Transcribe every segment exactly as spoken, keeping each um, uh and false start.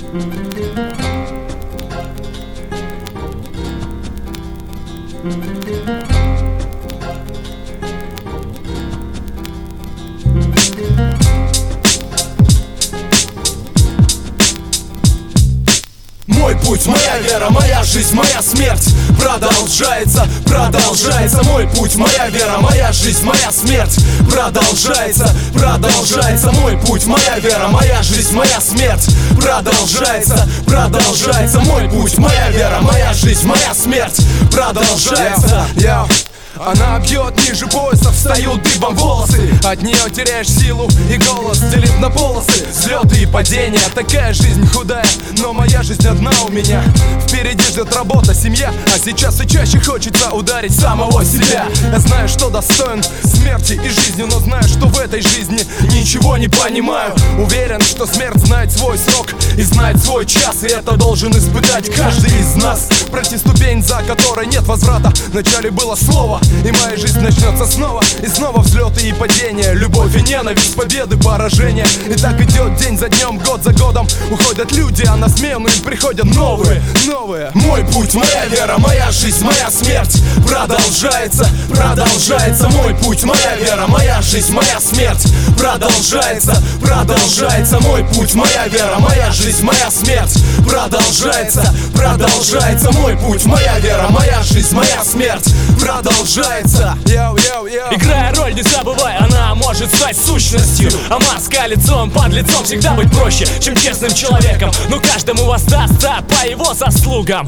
Мой путь, моя вера, моя жизнь, моя смерть продолжается, продолжается. Мой путь, моя вера, моя жизнь, моя смерть продолжается, продолжается. Мой путь, моя вера, моя жизнь, моя смерть продолжается, продолжается. Мой путь, моя вера, моя жизнь, моя смерть продолжается. Yeah. Она бьет ниже пояса, встают дыбом волосы. От нее теряешь силу и голос делит на полосы. Взлеты и падения, такая жизнь худая, но моя жизнь одна у меня. Впереди ждет работа, семья, а сейчас все чаще хочется ударить самого себя. Я знаю, что достоин смерти и жизни, но знаю, что в этой жизни ничего не понимаю. Уверен, что смерть знает свой срок и знает свой час, и это должен испытать каждый из нас. Пройти ступень, за которой нет возврата. Вначале было слово, и моя жизнь начнется снова. И снова взлеты и падения, любовь и ненависть, победы, поражения. И так идет день за днем, год за годом. Уходят люди, а на смену им приходят новые, новые. Мой путь, моя вера, моя жизнь, моя смерть продолжается, продолжается. Мой путь, моя вера, моя жизнь, моя смерть продолжается, продолжается. Мой путь, моя вера, моя жизнь, моя смерть продолжается, продолжается. Мой путь, моя вера, моя жизнь, моя смерть продолжается. Йоу, йоу, йоу. Играя роль, не забывай, она может стать сущностью. А маска лицом, под лицом всегда быть проще, чем честным человеком. Но каждому воздастся по его заслугам.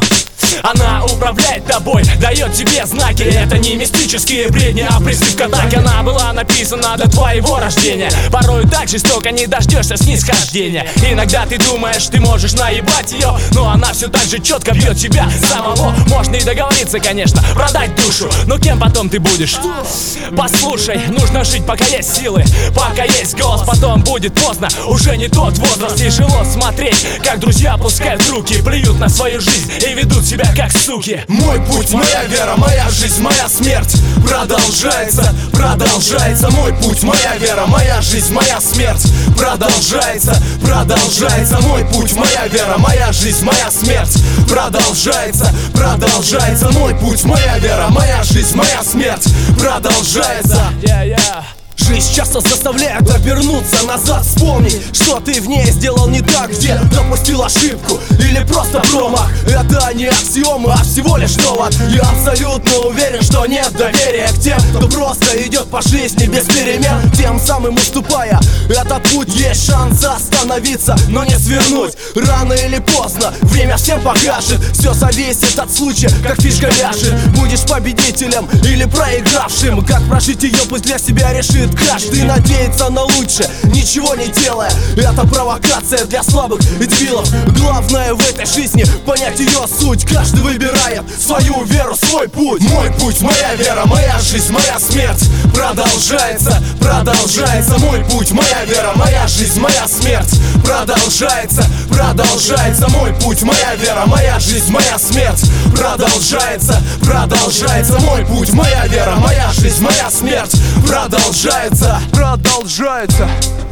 Она управляет тобой, дает тебе знаки. Это не мистические бредни, а призыв к атаке. Она была написана до твоего рождения. Порой так жестоко не дождешься снисхождения. Иногда ты думаешь, ты можешь наебать ее, но она все так же четко бьет тебя самого. Можно и договориться, конечно, продать душу, но кем потом ты будешь? Послушай, нужно жить, пока есть силы, пока есть голос. Потом будет поздно, уже не тот возраст. Тяжело смотреть, как друзья опускают руки, плюют на свою жизнь и ведут себя как суки. Мой путь, моя вера, моя жизнь, моя смерть продолжается, продолжается. Мой путь, моя вера, моя жизнь, моя смерть продолжается, продолжается. Мой путь, моя вера, моя жизнь, моя смерть продолжается, продолжается. Мой путь, моя вера, моя жизнь, моя смерть продолжается. Yeah, yeah. Жизнь часто заставляет обернуться назад, вспомнить, что ты в ней сделал не так, где допустил ошибку или просто промах. Это не аксиома, а всего лишь довод. Я абсолютно уверен, что нет доверия к тем, кто просто идет по жизни без перемен, тем самым уступая этот путь. Есть шанс остановиться, но не свернуть. Рано или поздно время всем покажет. Все зависит от случая, как фишка ляжет. Будешь победителем или проигравшим, как прожить ее, пусть для себя решит каждый. Надеется на лучшее, ничего не делая. Это провокация для слабых и дебилов. Главное в этой жизни понять ее суть. Каждый выбирает свою веру, свой путь. Мой путь, моя вера, моя жизнь, моя смерть продолжается, продолжается. Мой путь, моя вера, моя жизнь, моя смерть продолжается, продолжается. Мой путь, моя вера, моя жизнь, моя смерть продолжается, продолжается. Мой путь, моя вера, моя жизнь, моя смерть продолжается, продолжается.